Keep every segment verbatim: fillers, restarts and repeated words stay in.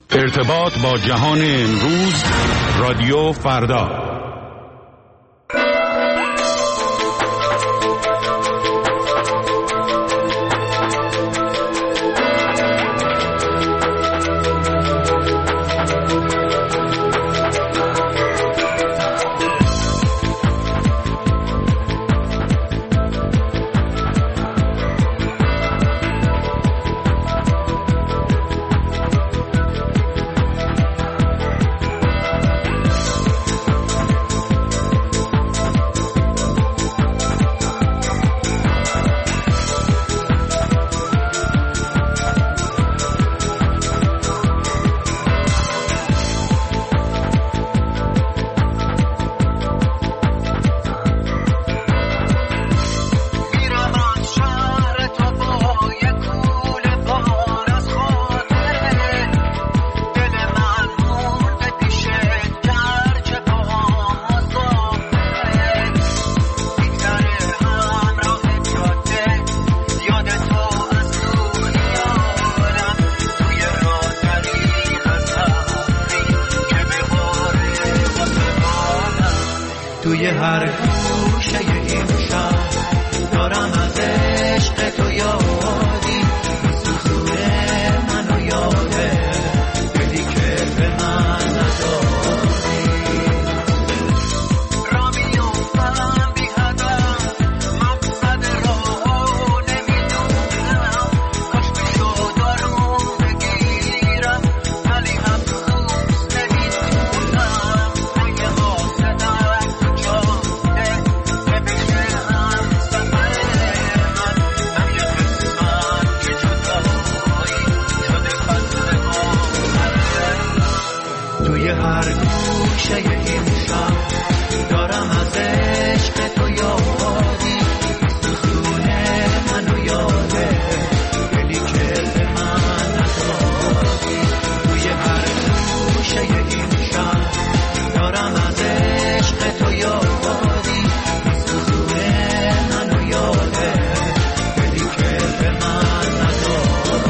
ارتباط با جهان امروز، رادیو فردا. توی هر گوشه این شهر دارم از عشق تو یادی، سوزونه منو یاده دلی که به من نداری. را میومم بی هدف مقصد راهو نمیدونم، کاش بشو دارون بگیرم ولی افسوس نمیتونم. اگه حاسدم تو جاده که بشه هم سفر من، هم یه قسمت که جدایی شده فصل آخره. توی هر گوشه این شهر دارم از عشق تو یادی، سوزونه منو یاده دلی که به من نداری. توی هر گوشه این شهر دارم از عشق تو یادی، سوزونه منو یاده دلی که به من نداری.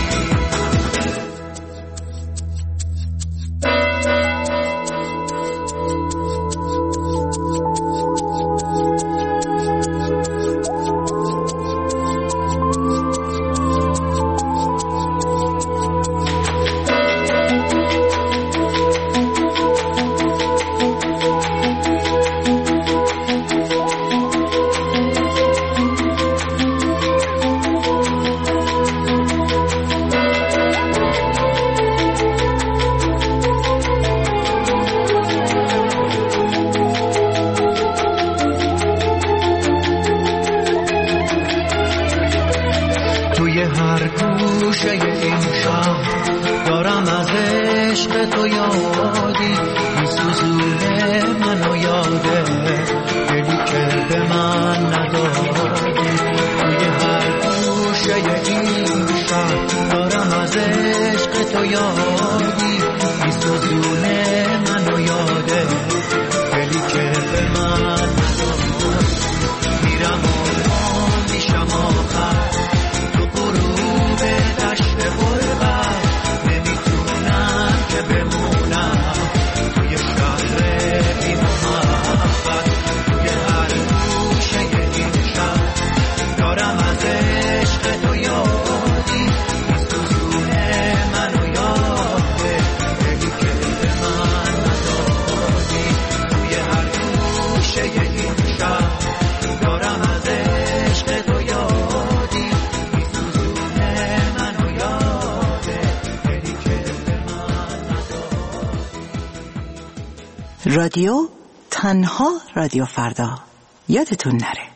توی هر گوشه این شهر دارم از عشق تو یادی، میسوزونه منو یاده دلی که به من نداری. توی هر گوشه این شهر دارم از عشق تو یادی، میسوزونه منو یاده دلی که به من نداری. میرم و میشم آخر تو غروب دشت غربت، نمیتونم که بمونم توی شهر بی محبت. توی هر گوشه این شهر دارم از عشق تو یادی، سوزونه منو یاده دلی که به من نداری. توی هر گوشه این شهر دارم از عشق تو یادی، سوزونه منو یاده دلی که به من نداری. رادیو تنها رادیو فردا، یادتون نره.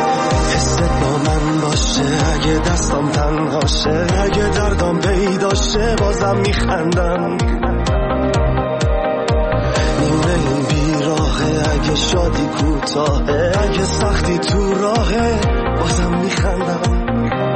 اگه دستم تنهاشه، اگه دردم پیداشه، میشه بازم میخندم. نیمه این بیراهه، اگه شادی کوتاهه، اگه سختی تو راهه، بازم میخندم.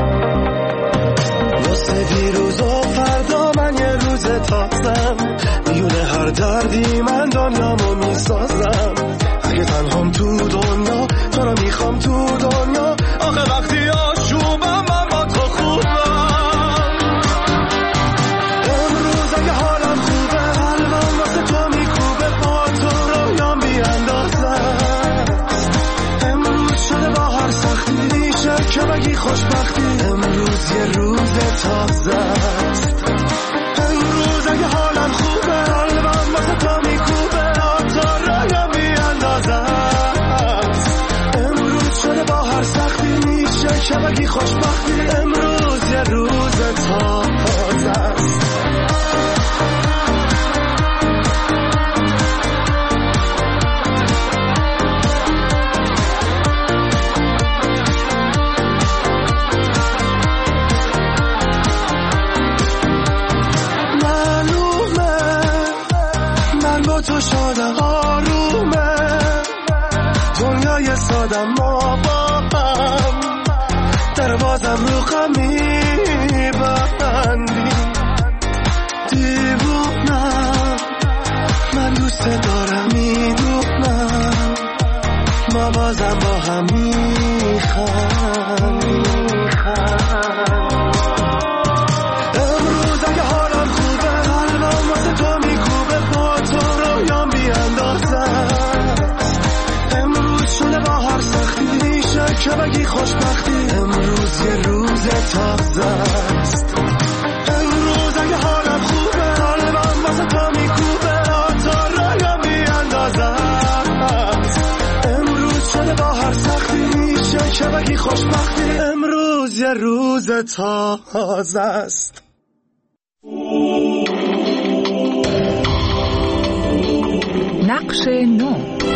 واسه دیروز و فردا من یه روز تازم، میونه هر دردی من دنیامو میسازم. اگه تنهام تو دنیا، تو رو میخوام تو دنیا. آخه وقتی آشوبم من با تو خوبم. امروز اگه حالم خوبه، قلبم واسه تو میکوبه، با تو رویام بیاندازه. امروز شده با هر سختی میشه که بگی خوشبختی. امروز یه روز تازه است. امروز اگه حالم خوبه، قلبم واسه تو میکوبه، با تو رویام بیاندازه. امروز شده با هر سختی میشه که بگی خوشبختی. امروز یه روز تازه است. تو شادم آرومه، دنیای سادم ما با هم، در بازم رو غم میبندی. دیوونم من دوست دارم، میدونم ما بازم با هم میخوام. امروز اگه حالم خوبه، قلبم واسه تو میکوبه، با تو رویام بیاندازه. امروز شده با هر سختی میشه که بگی خوشبختی. امروز یه روز تازه است. امروز اگه حالم خوبه، قلبم واسه تو میکوبه، با تو رویام بیاندازه. امروز شده با هر سختی میشه که بگی خوشبختی. امروز یه روز تازه است. نقش نو.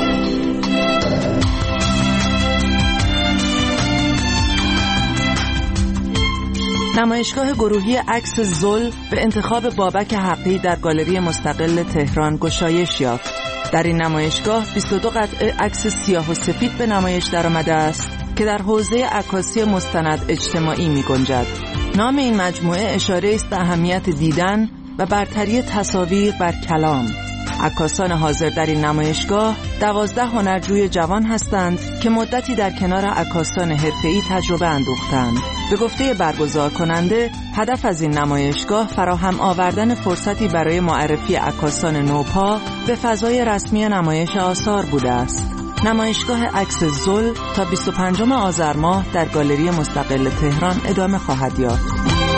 نمایشگاه گروهی عکس زل به انتخاب بابک حقی در گالری مستقل تهران گشایش یافت. در این نمایشگاه بیست و دو قطعه عکس سیاه و سفید به نمایش درآمده است که در حوزه عکاسی مستند اجتماعی می گنجد. نام این مجموعه اشاره است به اهمیت دیدن و برتری تصاویر بر کلام. عکاسان حاضر در این نمایشگاه دوازده هنرجوی جوان هستند که مدتی در کنار عکاسان حرفه‌ای تجربه اندوختند. به گفته برگزار کننده، هدف از این نمایشگاه فراهم آوردن فرصتی برای معرفی عکاسان نوپا به فضای رسمی نمایش آثار بوده است. نمایشگاه عکس زل تا بیست و پنجم آذر ماه در گالری مستقل تهران ادامه خواهد یافت.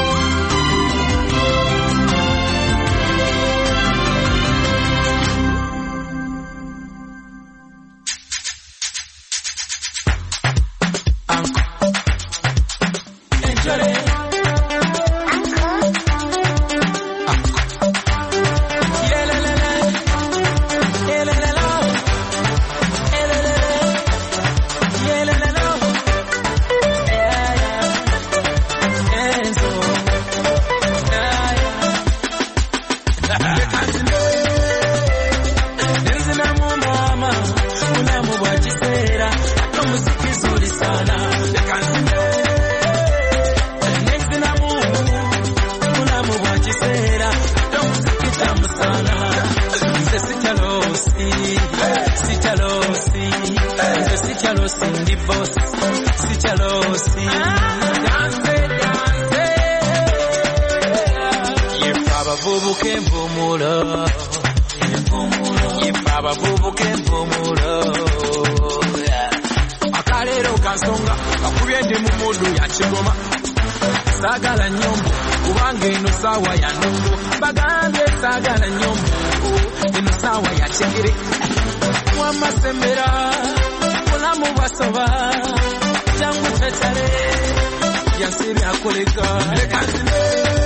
Sagala nyombo kubanga ino sawa ya nungu bagambye sagala nyombo ino sawa ya chengere wamasembera mulamu basoba jangu tetale yasiri akoleka lekazine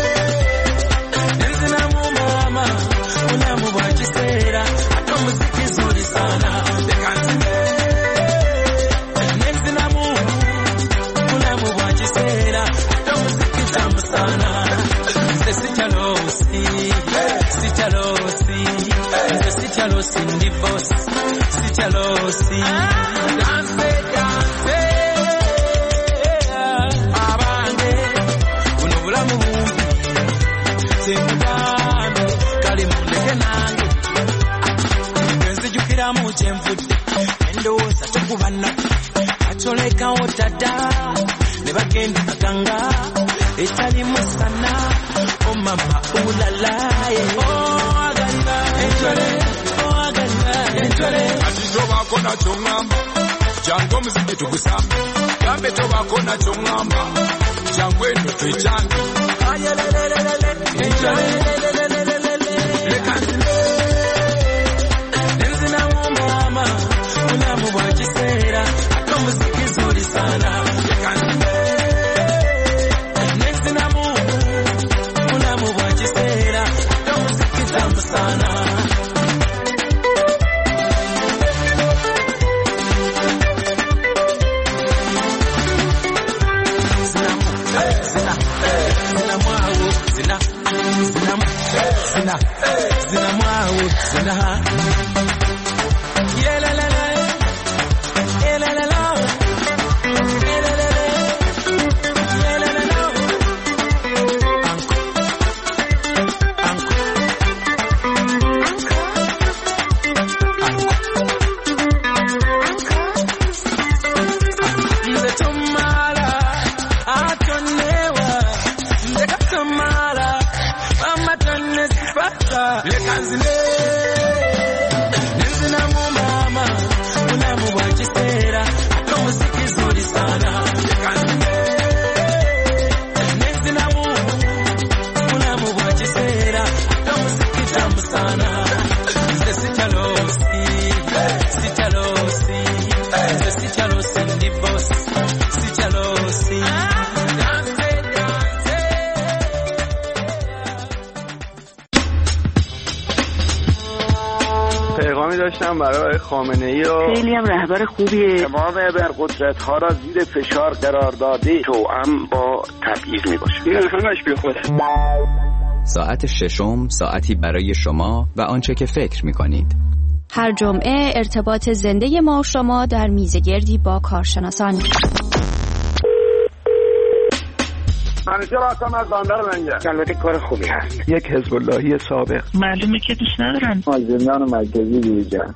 nzina mu mama mulamu bachisera ato muziki zuri sana lekazine nzina mu mulamu bachisera sana, sesichalo losi sitya losi nze sitya losi ndi boss sitya losi danse danse abange buno bulamu bumbi semugambe kale muleke nange nzijukiramu kyenvudde endowooza tukubana atolekawo dada ne bagenda aganga etali musana o mama ulalaye oh aganga enjole oh aganga enjole ati tobako na chongamba jango muziki tukusambe gambe tobako na chongamba jango eno twechange ayelelelele enjole lekanzile nenzina mama unamu bwakisera atomuziki zuri sana lekanzile Zina mwawo zina yelelele yelelele yelelele yelelele anko anko nze tomala atonewa nze katomala mama tonne sipata lekanzile nenzina mu mama unamu bwakisera atomuziki zuri sana lekanzile nenzina mu unamu bwakisera atomuziki tamu sana nze sitya losi sitya losi nze sitya losi ndi boss sitya losi پیغامی داشتم برای خامنه‌ای و خیلی هم رهبر خوبیه. امام ابرقدرت ها را زیر فشار قرار داده توأم با تبعیض میباشه. این همش بی خوده. ساعت ششم ساعتی برای شما و آنچه که فکر میکنید. هر جمعه ارتباط زنده ما و شما در میزگردی با کارشناسان. منیجر هستم از بندر منجر. البته کار خوبی هست. یک حزب اللهی سابق. معلومه که دوست ندارن. مازندران مرکزی دیجا.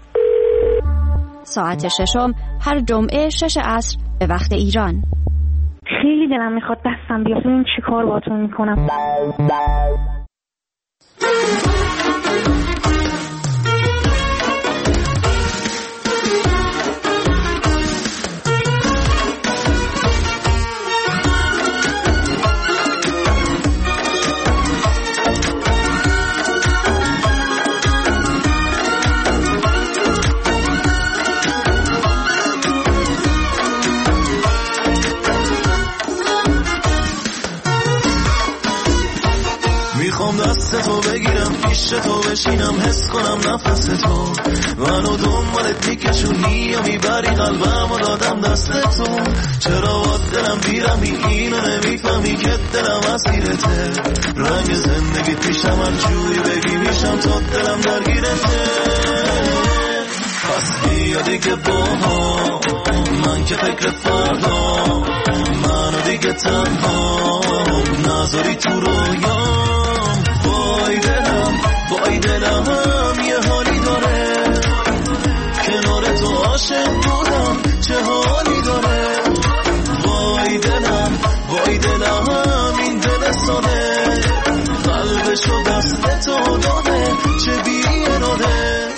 ساعت ششم هر جمعه شش عصر به وقت ایران. خیلی دلم میخواد دستم بیاد ببینم چی کار باهاتون میکنم. میخوام دست تو بگیرم پیش تو بشینم حس کنم نفس تو منو دنبالت میکشونی یا میبری قلبم و دادم دست تو چرا با دلم بیرمی اینو نمیفهمی که دلم اسیرته رنگ زندگی پیشم هر جوری بگی میشم تا دلم درگیرته پس بیا دیگه با هم من که فکر فردا منو دیگه تنها نذاری تو رویام وای دلم وای دلم یه حالی داره کنار تو عاشق بودم چه حالی داره وای دلم وای دلم این دل ساده قلبشو دست تو داده چه بیراده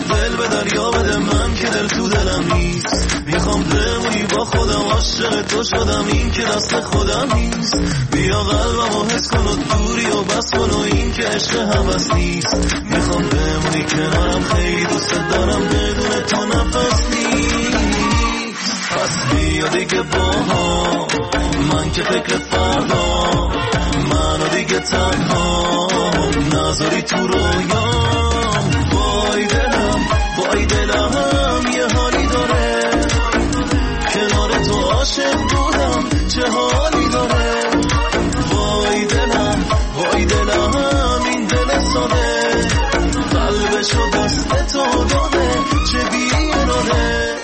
دل به دریا بده من که دل تو دلم نیست. میخوام بمونی با خودم، عاشق تو شدم این که دست خودم نیست. بیا قلبمو حس کن و دوری و بس کن و این که عشق هوس نیست. میخوام بمونی کنارم، خیلی دوست دارم، بدون تو نفس نیست. پس بیا دیگه با هم، من که فکر فردا، منو دیگه تنها نذاری تو رویام. وای دلم وای دلم یه حالی داره، کنار تو عاشق بودم چه حالی داره. وای دلم وای دلم این دل ساده، قلبشو دست تو داده چه بی‌اراره.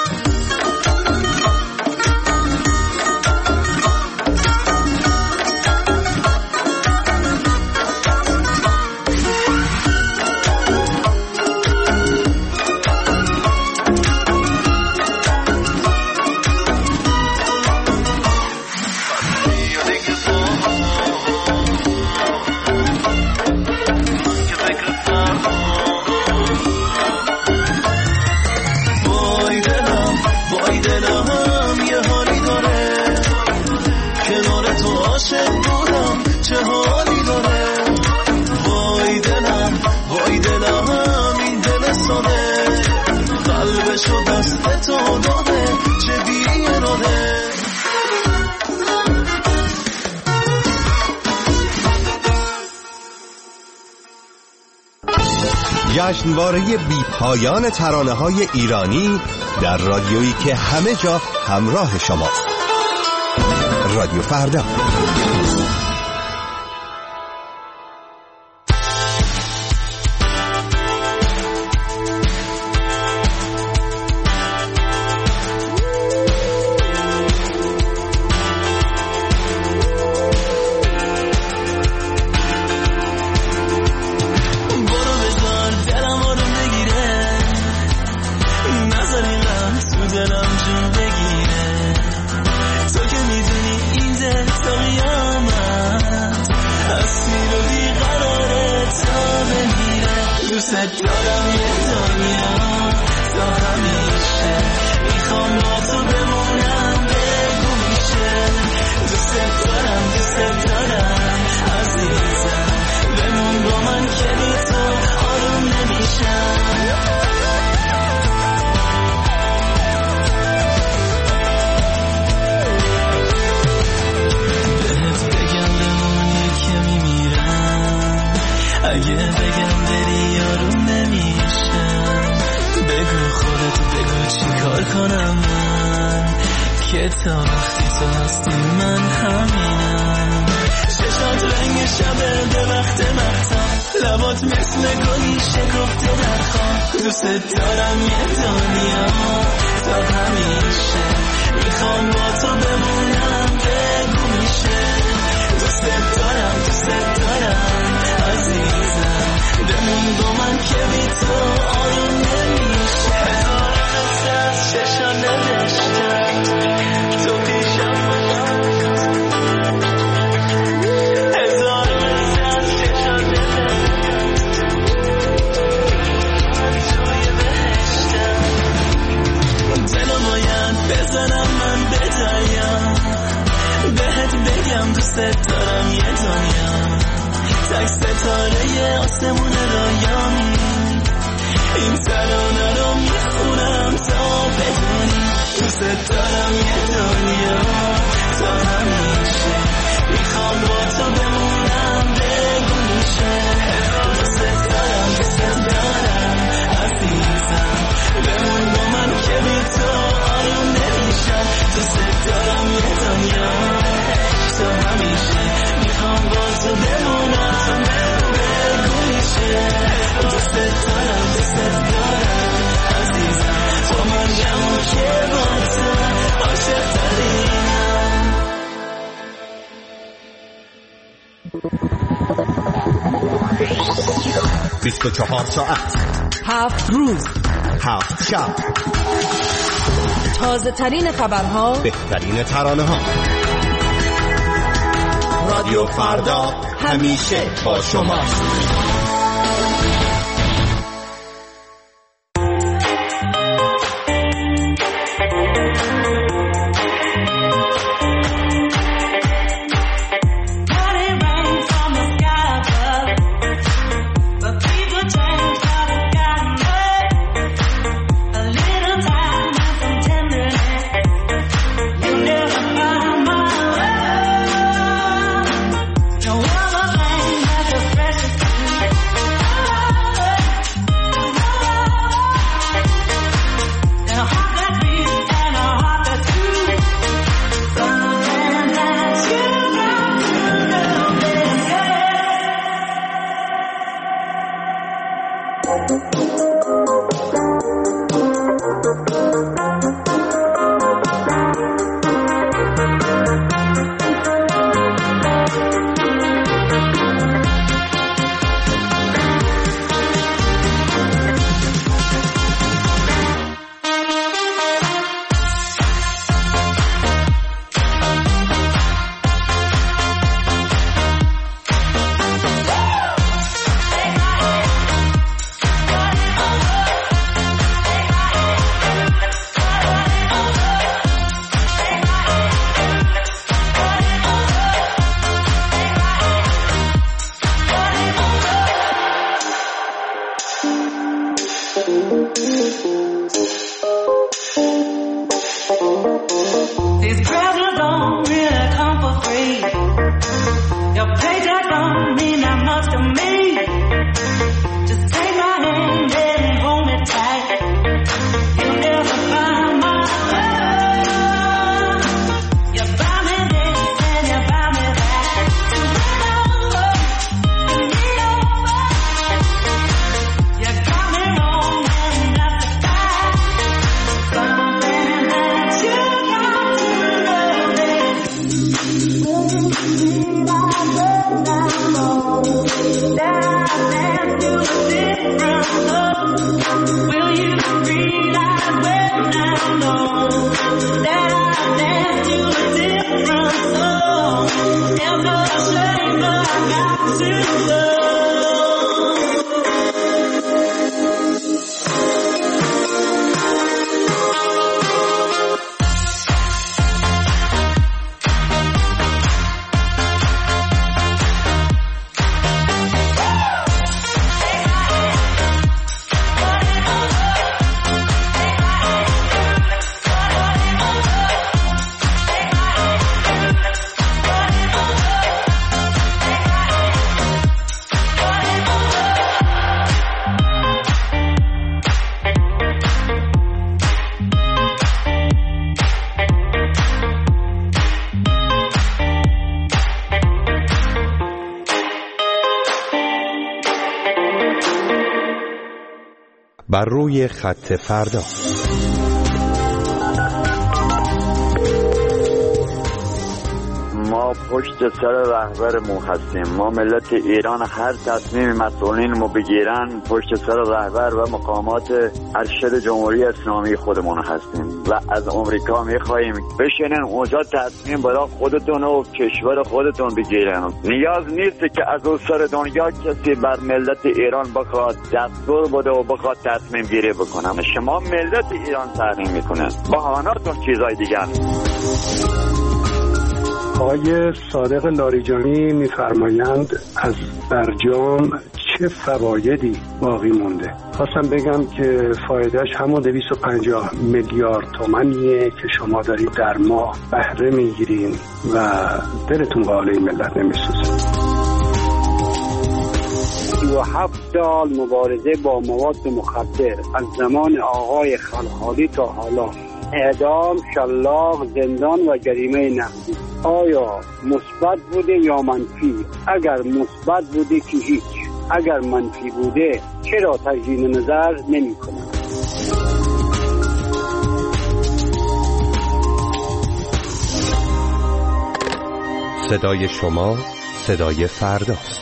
جشنواره بی پایان ترانه‌های ایرانی در رادیویی که همه جا همراه شماست. رادیو فردا. بیست و چهار ساعت، هفت روز، هفت شب، تازه ترین خبرها، بهترین ترانه ها. رادیو فردا همیشه با شماست. These presents don't really come for free. Your paycheck don't mean that much to me. Just take my hand and hold me tight. You'll never find my love. You buy me this and you buy me that. You win over, you need over. You got me wrong and that's a fact. Something that you got to love it. Will you see my love now? That I dance to a different love. Will you realize when I know that I dance to a different song? And the shame that I got to love. بر روی خط فردا. ما پشت سر رهبرمون هستیم. ما ملت ایران هر تصمیم مسئولینمو بگیرن پشت سر رهبر و مقامات ارشد جمهوری اسلامی خودمون هستیم و از آمریکا میخواییم بشینن اونجا تصمیم برای خودتون و کشور خودتون بگیرن. نیاز نیست که از اون سر دنیا کسی بر ملت ایران بخواد دستور بده و بخواد تصمیم گیری بکنن. شما ملت ایران تعیین میکنن، بهانه‌تون چیزای دیگه. آقای صادق لاریجانی می‌فرمایند از برجام چه فوایدی باقی مونده. خواستم بگم که فایدهش همون دویست و پنجاه میلیارد تومانیه که شما دارید در ماه بهره میگیرین و دلتون به حال ملت نمیسوزه. سی و هفت سال مبارزه با مواد مخدر از زمان آقای خلخالی تا حالا، اعدام، شلاق، زندان و جریمه نقدی. آیا مثبت بوده یا منفی؟ اگر مثبت بوده که هیچ، اگر منفی بوده چرا تجدید نظر نمی کنند؟ صدای شما صدای فرداست.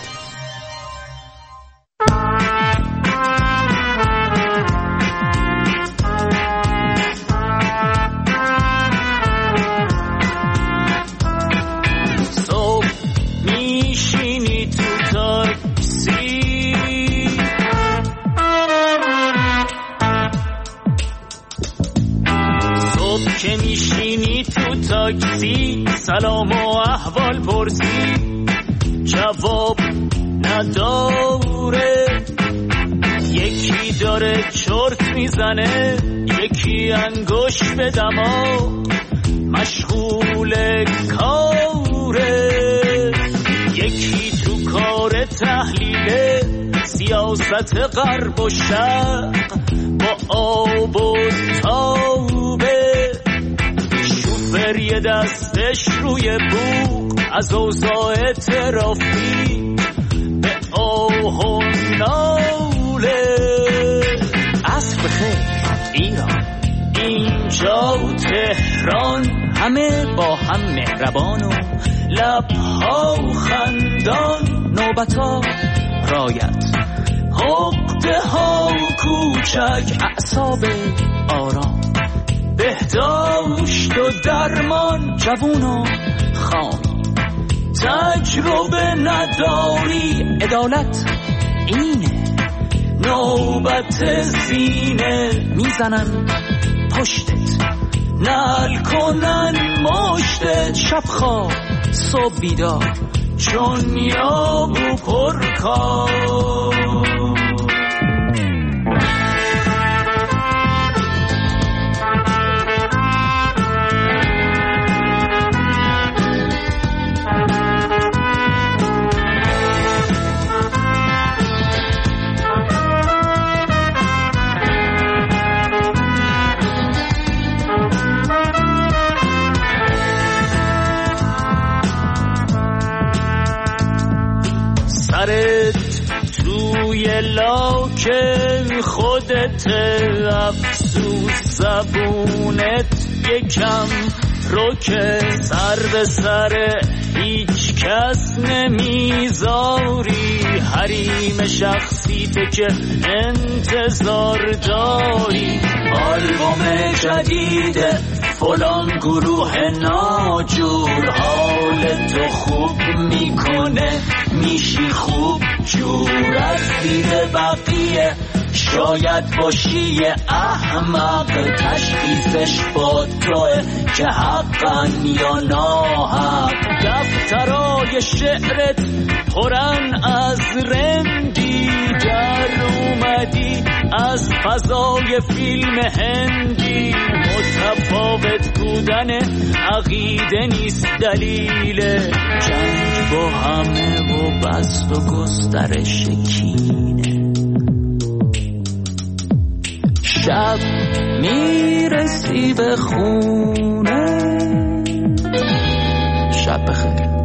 تاکسی سلام و احوال پرسی، جواب نداره. یکی داره چرت میزنه، یکی انگوش به دماغ مشغول کاره، یکی تو کار تحلیل سیاست غرب و شرق با آب و تابه. یه دستش روی بوق از اوضاع ترافیک به آه و ناله. عصر بخیر ایران، اینجا تهران، همه با هم مهربان و لبها خندان. نوبتا رایت، حقده ها کوچک، اعصاب آرام، بهداشت و درمان، جوون و خام، تجربه نداری، عدالت اینه. نوبت سینه میزنن پشتت، نل کنن مشتت، شب خواب صبح بیدار، چون یابو پرکار. خودت افسوس زبونت یکم رو که سر به سر هیچ کس نمیذاری، حریم شخصیت که انتظار داری. آلبوم جدید فلان گروه ناجور حال تو خوب میکنه، میشی خوب جور. از دید بقیه شاید باشی احمق، تشخیصش با توه که حقا یا ناحق. دفترای شعرت پرن از رندی، در اومدی از فضای فیلم هندی. متفاوت بودن عقیده نیست دلیل جنگ با همه و بست و گسترش کینه. شب میرسی به خونه، شب بخیر.